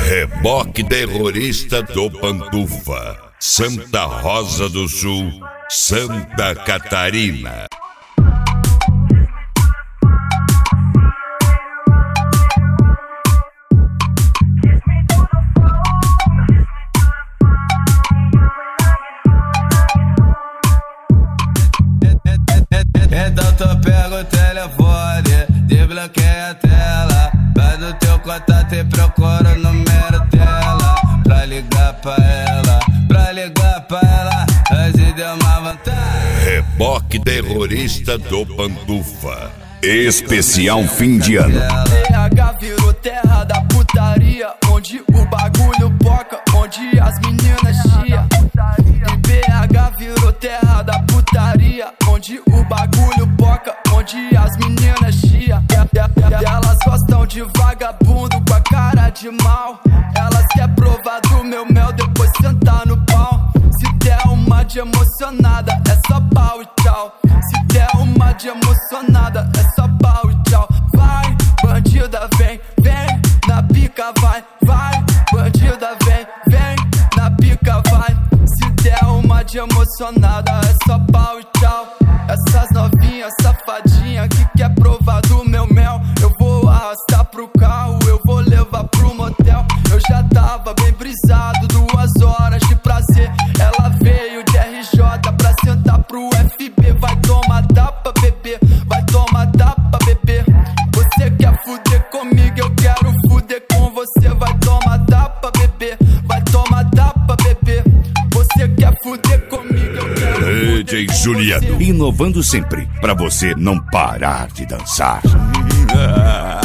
Reboque terrorista do Pantufa, Santa Rosa do Sul, Santa Catarina. Então tu pega o telefone, desbloqueia a tela, vai do teu contato e procura o número dela, pra ligar pra ela, antes de uma vantagem. Reboque terrorista do Pantufa, especial fim de ano. BH virou terra da putaria, onde o bagulho boca, onde as meninas chia. E BH virou terra da putaria, onde o bagulho boca, onde as meninas chia. Elas gostam de vagabundo com a cara de mal. Elas querem provar do meu mel, depois sentar no pau. Se der uma de emocionada, é só pau e tchau. Se der uma de emocionada, é só pau e tchau. Vai, bandida, vem, vem, na pica vai, vai. Bandida, vem, vem, na pica vai. Se der uma de emocionada, é só pau e tchau. Essas novinhas safadinhas que quer provar do meu mel, eu vou arrastar pro carro, eu vou levar pro motel. Eu já tava bem brisado, 2 horas de prazer. Ela veio de RJ pra sentar pro FB. Vai tomar tapa, bebê, vai tomar tapa, bebê. Você quer fuder comigo, eu quero fuder com você. Vai tomar tapa, bebê, vai tomar tapa, bebê. Você quer fuder comigo, eu quero DJ Juliano, inovando sempre, pra você não parar de dançar.